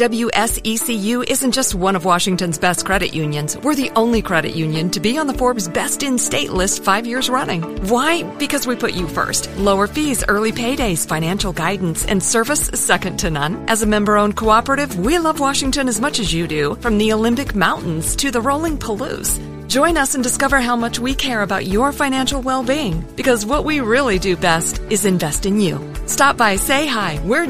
WSECU isn't just one of Washington's best credit unions. We're the only credit union to be on the Forbes Best in State list 5 years running. Why? Because we put you first. Lower fees, early paydays, financial guidance, and service second to none. As a member-owned cooperative, we love Washington as much as you do, from the Olympic Mountains to the rolling Palouse. Join us and discover how much we care about your financial well-being, because what we really do best is invest in you. Stop by, say hi. We're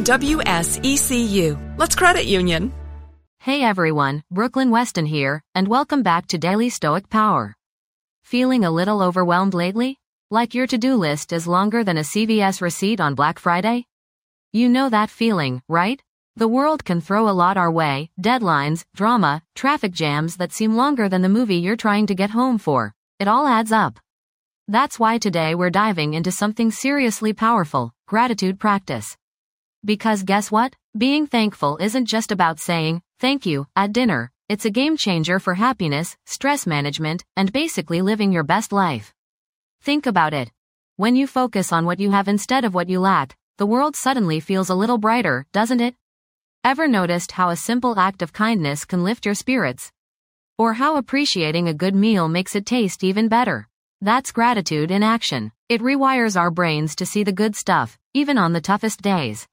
WSECU. Let's credit union. Hey everyone, Brooklyn Weston here, and welcome back to Daily Stoic Power. Feeling a little overwhelmed lately? Like your to-do list is longer than a CVS receipt on Black Friday? You know that feeling, right? The world can throw a lot our way: deadlines, drama, traffic jams that seem longer than the movie you're trying to get home for. It all adds up. That's why today we're diving into something seriously powerful: gratitude practice. Because guess what? Being thankful isn't just about saying thank you at dinner. It's a game changer for happiness, stress management, and basically living your best life. Think about it. When you focus on what you have instead of what you lack, the world suddenly feels a little brighter, doesn't it? Ever noticed how a simple act of kindness can lift your spirits? Or how appreciating a good meal makes it taste even better? That's gratitude in action. It rewires our brains to see the good stuff, even on the toughest days.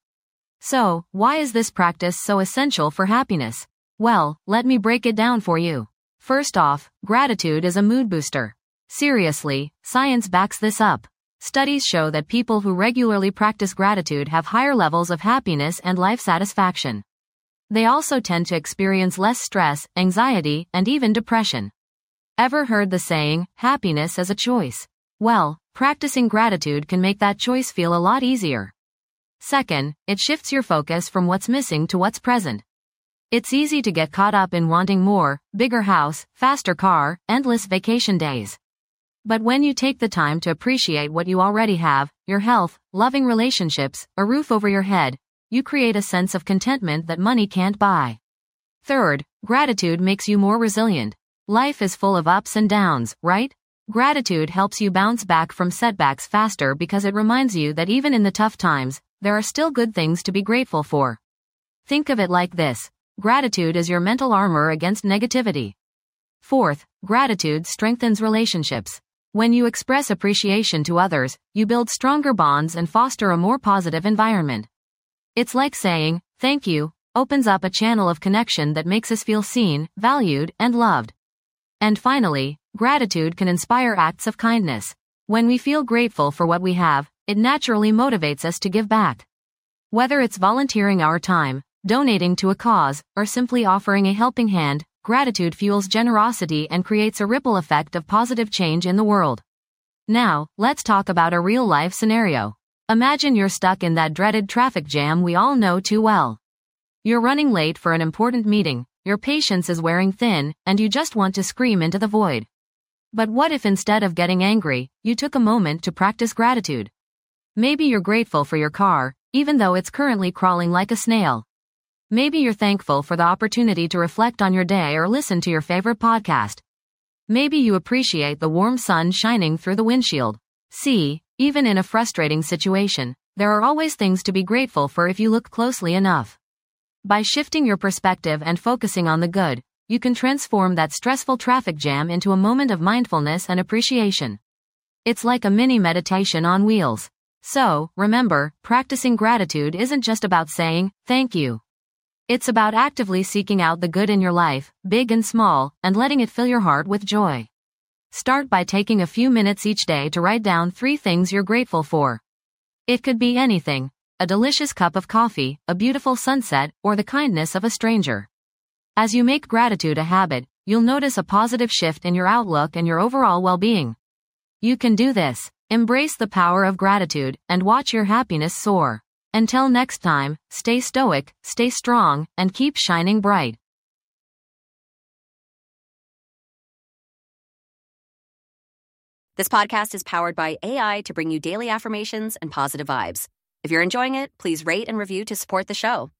So, why is this practice so essential for happiness? Well, let me break it down for you. First off, gratitude is a mood booster. Seriously, science backs this up. Studies show that people who regularly practice gratitude have higher levels of happiness and life satisfaction. They also tend to experience less stress, anxiety, and even depression. Ever heard the saying, happiness is a choice? Well, practicing gratitude can make that choice feel a lot easier. Second, it shifts your focus from what's missing to what's present. It's easy to get caught up in wanting more: bigger house, faster car, endless vacation days. But when you take the time to appreciate what you already have, your health, loving relationships, a roof over your head, you create a sense of contentment that money can't buy. Third, gratitude makes you more resilient. Life is full of ups and downs, right? Gratitude helps you bounce back from setbacks faster because it reminds you that even in the tough times, there are still good things to be grateful for. Think of it like this: gratitude is your mental armor against negativity. Fourth, gratitude strengthens relationships. When you express appreciation to others, you build stronger bonds and foster a more positive environment. It's like saying, thank you, opens up a channel of connection that makes us feel seen, valued, and loved. And finally, gratitude can inspire acts of kindness. When we feel grateful for what we have, it naturally motivates us to give back. Whether it's volunteering our time, donating to a cause, or simply offering a helping hand, gratitude fuels generosity and creates a ripple effect of positive change in the world. Now, let's talk about a real-life scenario. Imagine you're stuck in that dreaded traffic jam we all know too well. You're running late for an important meeting, your patience is wearing thin, and you just want to scream into the void. But what if instead of getting angry, you took a moment to practice gratitude? Maybe you're grateful for your car, even though it's currently crawling like a snail. Maybe you're thankful for the opportunity to reflect on your day or listen to your favorite podcast. Maybe you appreciate the warm sun shining through the windshield. See, even in a frustrating situation, there are always things to be grateful for if you look closely enough. By shifting your perspective and focusing on the good, you can transform that stressful traffic jam into a moment of mindfulness and appreciation. It's like a mini meditation on wheels. So, remember, practicing gratitude isn't just about saying, thank you. It's about actively seeking out the good in your life, big and small, and letting it fill your heart with joy. Start by taking a few minutes each day to write down 3 things you're grateful for. It could be anything: a delicious cup of coffee, a beautiful sunset, or the kindness of a stranger. As you make gratitude a habit, you'll notice a positive shift in your outlook and your overall well-being. You can do this. Embrace the power of gratitude, and watch your happiness soar. Until next time, stay stoic, stay strong, and keep shining bright. This podcast is powered by AI to bring you daily affirmations and positive vibes. If you're enjoying it, please rate and review to support the show.